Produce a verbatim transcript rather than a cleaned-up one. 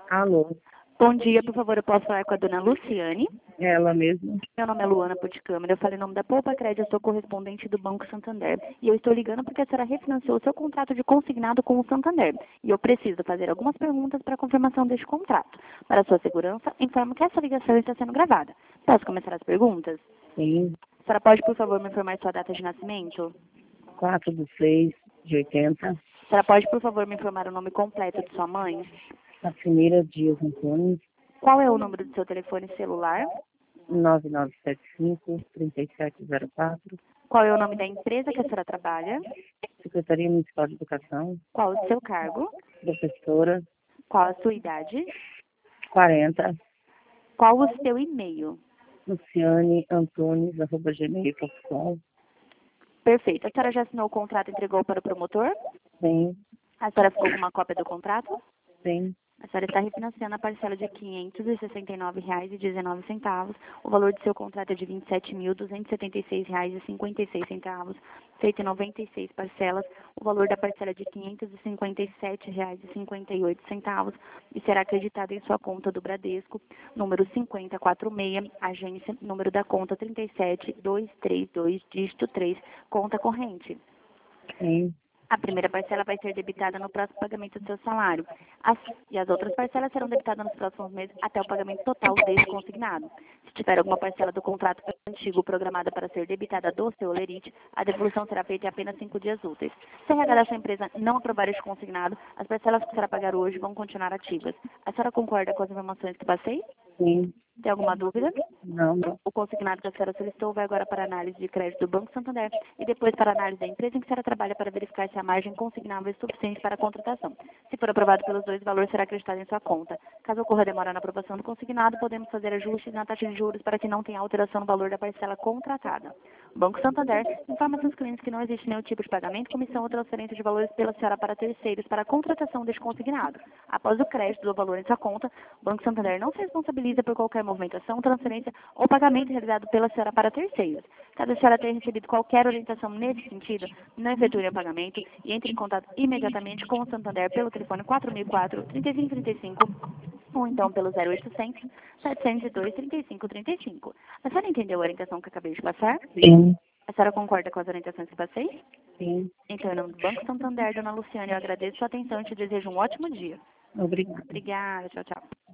Alô, Bom dia, por favor, eu posso falar com a dona Luciane? ela mesma. Meu nome é Luana Puticâmara, eu falei em nome da Poupa Crédito, eu sou correspondente do Banco Santander. E eu estou ligando porque a senhora refinanciou o seu contrato de consignado com o Santander. E eu preciso fazer algumas perguntas para a confirmação deste contrato. Para sua segurança, informo que essa ligação está sendo gravada. Posso começar as perguntas? Sim, A senhora pode, por favor, me informar sua data de nascimento? quatro de seis de oitenta. A senhora pode, por favor, me informar o nome completo de sua mãe? Casimira Dias Antunes, Qual é o número do seu telefone celular? nove nove sete cinco, três sete zero quatro. Qual é o nome da empresa que a senhora trabalha? Secretaria Municipal de Educação, Qual o seu cargo? professora, Qual a sua idade? quarenta. Qual o seu e-mail? Luciane Antunes, arroba gmail ponto com. Perfeito. A senhora já assinou o contrato e entregou para o promotor? Sim, A senhora ficou com uma cópia do contrato? sim, A senhora está refinanciando a parcela de quinhentos e sessenta e nove reais e dezenove centavos. O valor do seu contrato é de vinte e sete mil, duzentos e setenta e seis reais e cinquenta e seis centavos, feito em noventa e seis parcelas. O valor da parcela é de quinhentos e cinquenta e sete reais e cinquenta e oito centavos e será acreditado em sua conta do Bradesco, número cinquenta e quarenta e seis, agência, número da conta trinta e sete, duzentos e trinta e dois, dígito três, conta corrente. sim, A primeira parcela vai ser debitada no próximo pagamento do seu salário. As, e as outras parcelas serão debitadas nos próximos meses até o pagamento total deste consignado. Se tiver alguma parcela do contrato antigo programada para ser debitada do seu lerite, a devolução será feita em apenas cinco dias úteis. Se a R H da sua empresa não aprovar este consignado, as parcelas que será pagar hoje vão continuar ativas. A senhora concorda com as informações que passei? sim. Tem alguma dúvida? Não, não. O consignado que a senhora solicitou vai agora para a análise de crédito do Banco Santander e depois para a análise da empresa em que a senhora trabalha para verificar se a margem consignável é suficiente para a contratação. Se for aprovado pelos dois, o valor será acreditado em sua conta. Caso ocorra demora na aprovação do consignado, podemos fazer ajustes na taxa de juros para que não tenha alteração no valor da parcela contratada. O Banco Santander informa seus clientes que não existe nenhum tipo de pagamento, comissão ou transferência de valores pela senhora para terceiros para a contratação deste consignado. Após o crédito do valor em sua conta, o Banco Santander não se responsabiliza por qualquer movimentação, transferência ou pagamento realizado pela senhora para terceiros. Caso a senhora tenha recebido qualquer orientação nesse sentido, não efetue o pagamento e entre em contato imediatamente com o Santander pelo telefone quatro mil e quatro, trinta e cinco trinta e cinco ou então pelo zero oitocentos, setecentos e dois, trinta e cinco trinta e cinco. A senhora entendeu a orientação que acabei de passar? Sim, A senhora concorda com as orientações que passei? sim. Então, em nome do Banco Santander, dona Luciane, eu ageço sua atenção e te desejo um ótimo dia. Obrigada. Obrigada, tchau, tchau.